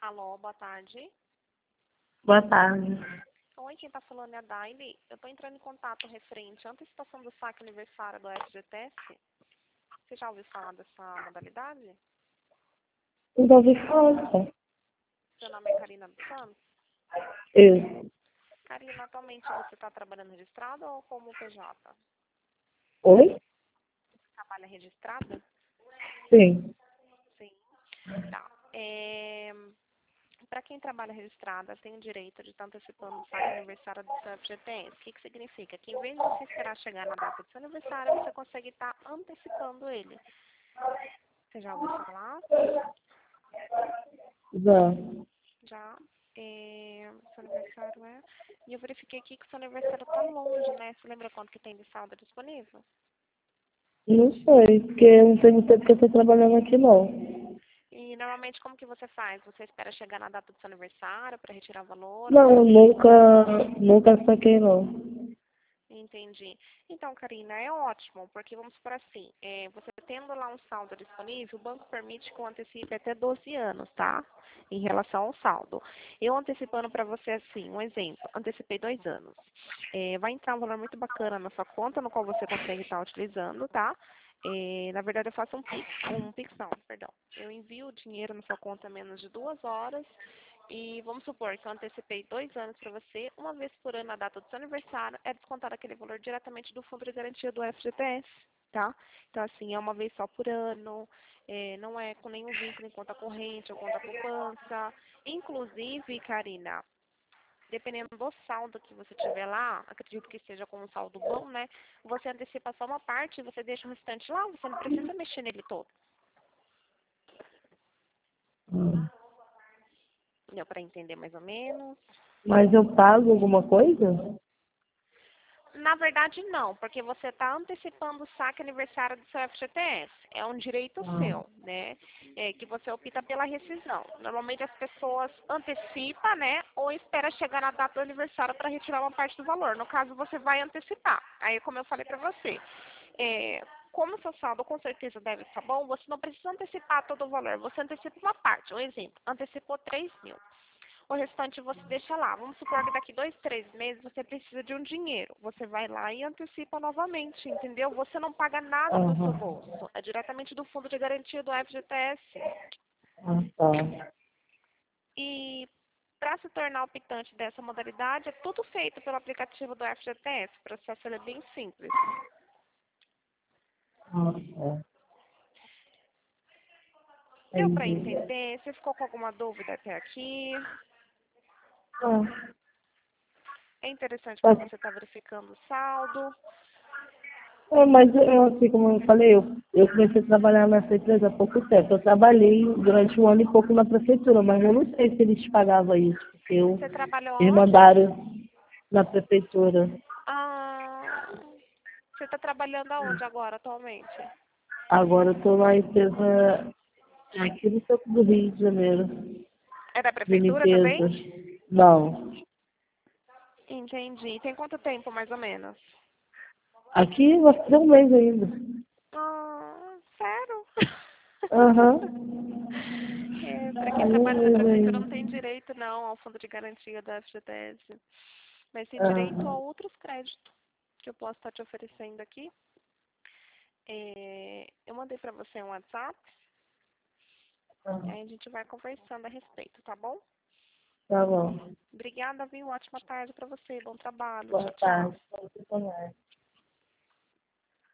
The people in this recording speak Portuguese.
Alô, boa tarde. Boa tarde. Oi, quem tá falando é a Daile. Eu tô entrando em contato referente à antecipação do saque aniversário do FGTS. Você já ouviu falar dessa modalidade? Nunca ouvi falar. Seu nome é Karina dos Santos? Eu. Karina, atualmente você está trabalhando registrada ou como PJ? Oi? Trabalha registrada? Sim. Sim. Tá. Para quem trabalha registrada, tem o direito de estar antecipando o saque aniversário do seu FGTS. O que significa? Que em vez de você esperar chegar na data do seu aniversário, você consegue estar antecipando ele. Você já ouviu falar? Já. Já. Seu aniversário é... E eu verifiquei aqui que seu aniversário está longe, né? Você lembra quanto que tem de saldo disponível? Não sei, porque eu não tenho tempo que eu estou trabalhando aqui, não. E normalmente como que você faz? Você espera chegar na data do seu aniversário para retirar valor? Ou Não, você... nunca saquei, não. Entendi. Então, Karina, é ótimo, porque vamos por assim, você tendo lá um saldo disponível, o banco permite que eu antecipe até 12 anos, tá? Em relação ao saldo. Eu antecipando para você assim, um exemplo, antecipei 2 anos. Vai entrar um valor muito bacana na sua conta, no qual você consegue estar utilizando, tá? Na verdade, eu faço um Pix não, perdão. Eu envio o dinheiro na sua conta em menos de 2 horas. E vamos supor que eu antecipei 2 anos para você, uma vez por ano, na data do seu aniversário, é descontado aquele valor diretamente do fundo de garantia do FGTS, tá? Então, assim, é uma vez só por ano, não é com nenhum vínculo em conta corrente ou conta poupança. Inclusive, Karina, dependendo do saldo que você tiver lá, acredito que seja com um saldo bom, né? Você antecipa só uma parte e você deixa o restante lá, você não precisa mexer nele todo. Hum. Deu para entender mais ou menos? Mas eu pago alguma coisa? Na verdade, não, porque você está antecipando o saque aniversário do seu FGTS. É um direito Ah, seu, né? Que você opta pela rescisão. Normalmente as pessoas antecipam, né? Ou espera chegar na data do aniversário para retirar uma parte do valor. No caso, você vai antecipar. Aí, como eu falei para você, como o seu saldo com certeza deve estar bom, você não precisa antecipar todo o valor. Você antecipa uma parte. Um exemplo, antecipou 3 mil. O restante você deixa lá. Vamos supor que daqui 2, 3 meses você precisa de um dinheiro. Você vai lá e antecipa novamente, entendeu? Você não paga nada do seu aham. bolso. É diretamente do fundo de garantia do FGTS. Ah, tá. E para se tornar optante dessa modalidade, é tudo feito pelo aplicativo do FGTS. O processo é bem simples. Ah, é. Deu para Entendi. entender? Você ficou com alguma dúvida até aqui? Ah, É interessante para tá. você estar verificando o saldo. Mas assim como eu falei, eu comecei a trabalhar nessa empresa há pouco tempo. Eu trabalhei durante um ano e pouco na prefeitura, mas eu não sei se eles pagavam isso, porque Você trabalhou eles onde? mandaram na prefeitura. Ah, você está trabalhando aonde agora, atualmente? Agora eu estou na empresa aqui no centro do Rio de Janeiro, É da de prefeitura limpeza. também? Não. Entendi. Tem quanto tempo, mais ou menos? Aqui vai fazer um mês ainda. Ah, sério? Aham. Para quem Um trabalha na mês prefeitura não ainda. tem direito, não, ao fundo de garantia da FGTS. Mas tem direito a Aham. outros créditos que eu posso estar te oferecendo aqui. Eu mandei para você um WhatsApp, Aham. aí a gente vai conversando a respeito, tá bom? Tá bom. Obrigada, viu? Ótima tarde para você. Bom trabalho. Boa Tchau, tchau. tarde. Pra você também.